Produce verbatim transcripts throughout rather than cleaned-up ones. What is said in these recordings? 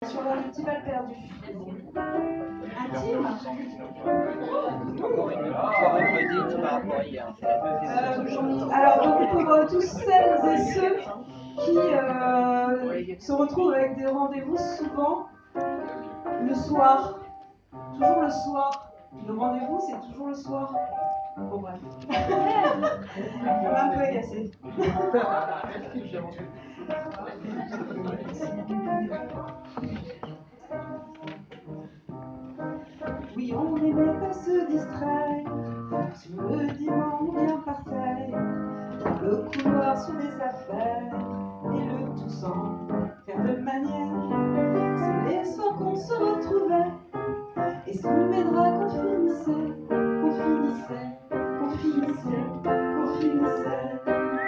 Sur un petit bal perdu. Intime. Euh, alors donc pour euh, tous celles et ceux qui euh, se retrouvent avec des rendez-vous souvent le soir, toujours le soir. Le rendez-vous c'est toujours le soir. Bon bref. Je m'a un peu agacée. Oui, on n'aimait pas se distraire sur le divan bien parfait, le couloir sur les affaires et le tout sans faire de manière. C'est les soirs qu'on se retrouvait et sous mes draps qu'on finissait, qu'on finissait, qu'on finissait, qu'on finissait.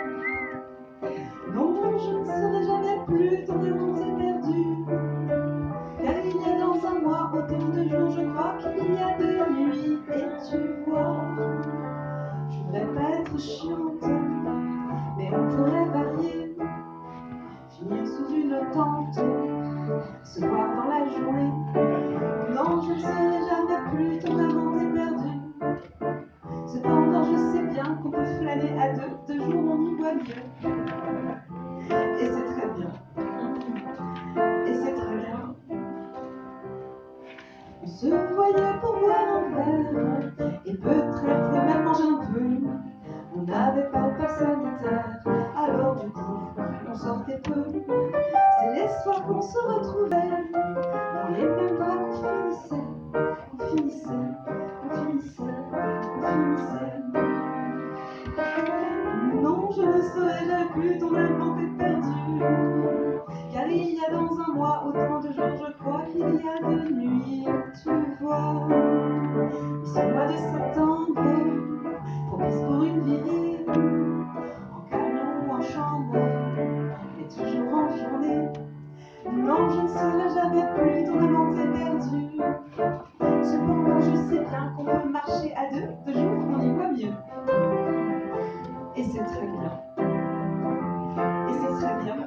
Non, je ne serai jamais plus ton amant perdu. Car il y a dans un mois autant de jours, je crois qu'il y a de nuits. Et tu vois, je voudrais pas être chiante, mais on pourrait varier. Finir sous une tente, se voir dans la journée. Non, je ne serai jamais plus ton amant perdu. Cependant, je sais bien qu'on peut flâner à deux, deux jours on y voit mieux. Et c'est très bien. Et c'est très bien. On se voyait pour boire un verre et peut-être même manger un peu. On n'avait pas le pass sanitaire, alors du coup on sortait peu. C'est les soirs qu'on se retrouvait dans les mêmes draps qu'on finissait, qu'on finissait, qu'on finissait, qu'on finissait. Non, je ne serai jamais plus ton amant perdu. Car il y a dans un mois autant de jours, je crois qu'il y a de nuits, tu vois. Et ce mois de septembre, propice pour une virée, en camion ou en chambre, et toujours en journée. Non, je ne serai jamais plus ton amant perdu. Cependant, je sais bien qu'on peut marcher à deux, deux jours, on y voit mieux. Et c'est très bien. Et c'est très bien.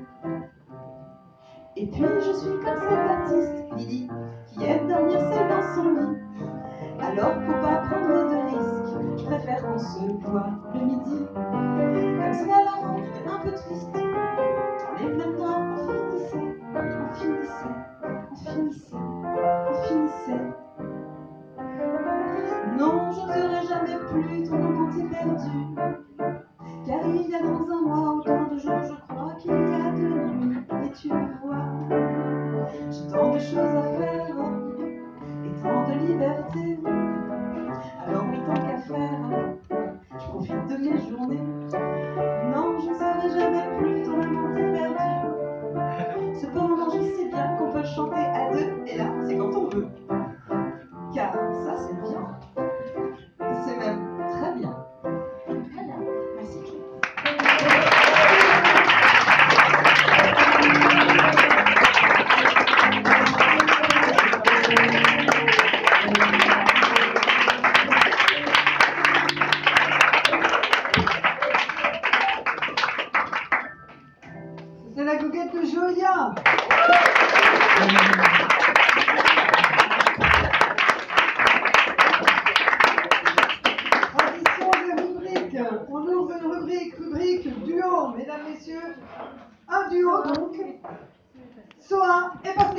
Et puis je suis comme cette artiste, Lydie, qui aime dormir seule dans son lit. Alors pour pas prendre de risques, je préfère qu'on se voit le midi. Comme cela la rendu un peu triste. Dans les mêmes draps on finissait, on finissait, on finissait, on finissait. Non, je ne serai jamais plus ton amant perdu. Car il y a dans un mois autant de jours, je crois qu'il y a de nuits. Et tu vois, j'ai tant de choses à faire et tant de liberté.